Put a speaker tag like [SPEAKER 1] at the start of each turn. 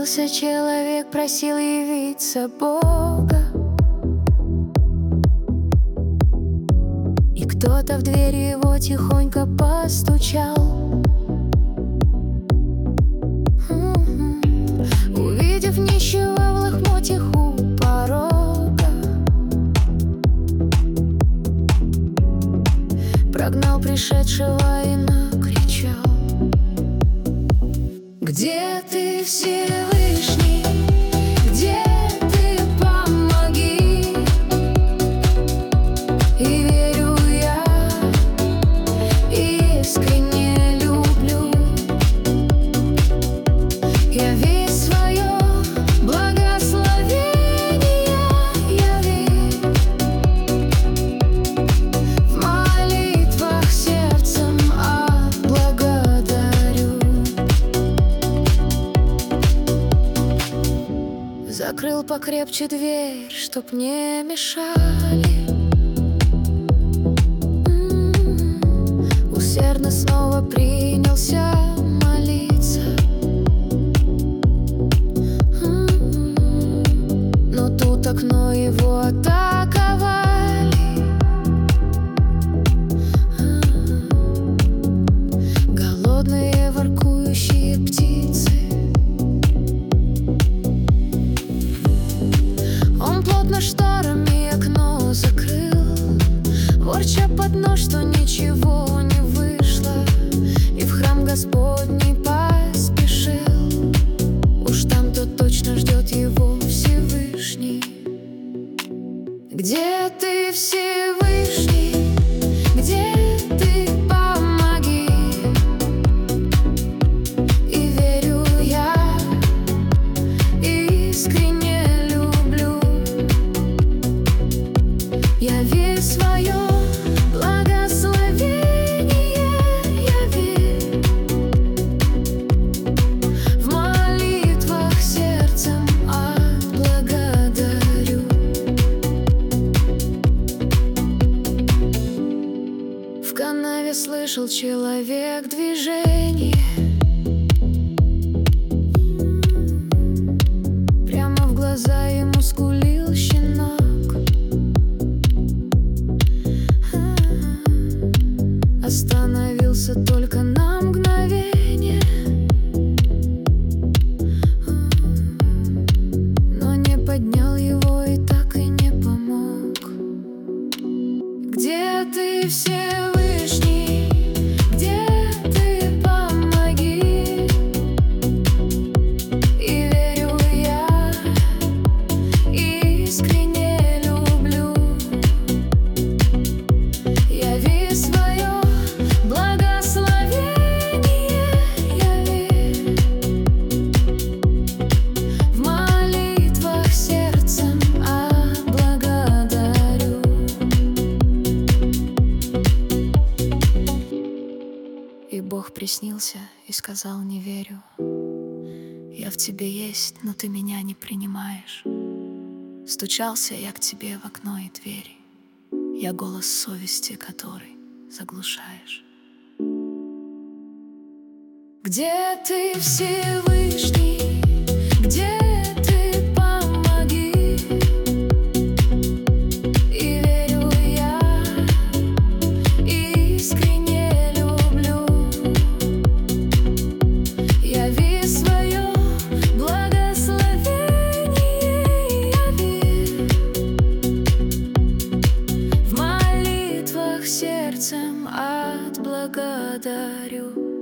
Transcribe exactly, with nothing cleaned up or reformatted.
[SPEAKER 1] Молился человек, просил явиться Бога, и кто-то в дверь его тихонько постучал. Увидев нищего в лохмотьях у порога, прогнал пришедшего и накричал: где ты, Всевышний? Где ты? Помоги! И верю я, и искренне люблю. Яви свое благословение, яви в молитвах сердцем отблагодарю. Закрыл покрепче дверь, чтоб не мешали. М-м-м. Усердно снова принялся молиться. М-м-м. Но тут окно его атаковали. М-м-м. Голодные воркующие птицы. Плотно шторами окно закрыл, ворча под нос, что ничего не вышло, и в храм Господний поспешил. Уж там-то точно ждет его Всевышний. Где ты, Всевышний? Где ты? Помоги! И верю я, искренне яви свое благословение, яви в молитвах сердцем отблагодарю. В канаве слышал человек движение. Прямо в глаза ему скулил щенок. Остановился только на мгновение, но не поднял его и так и не помог. Где ты, Всевышний? Где ты? Помоги! И верю я, искренне люблю. Яви свое благословение, яви в молитвах сердцем отблагодарю. И Бог приснился и сказал: не верю. Я в тебе есть, но ты меня не принимаешь. Стучался я к тебе в окно и двери. Я голос совести, который заглушаешь. Где ты, Всевышний? Где ты? Помоги! И верю я, искренне люблю. Яви свое благословение, яви в молитвах сердцем отблагодарю.